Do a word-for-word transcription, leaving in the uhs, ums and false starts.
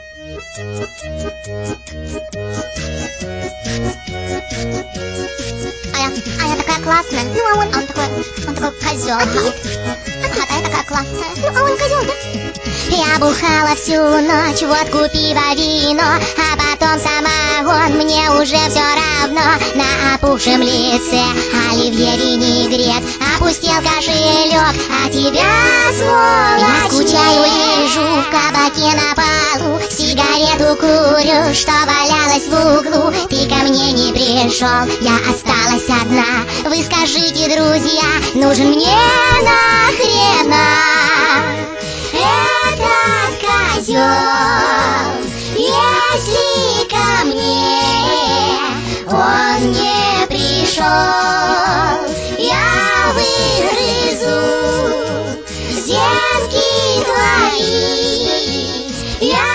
А я, а я такая классная. Ну, а он, он такой, он такой козел. Ага, а я такая классная. Ну, а он козел, да? Я бухала всю ночь, водку, пиво, вино, а потом самогон, мне уже все равно. На опухшем лице оливье винегрет, опустел кошелек, а тебя, сволочь, я скучаю, лежу в кабаке на полу, сигарету курю, что валялась в углу. Ты ко мне не пришел, я осталась одна. Вы скажите, друзья, нужен мне нахрена этот козел, если ко мне он не пришел? Я выгрызу зенки твои, я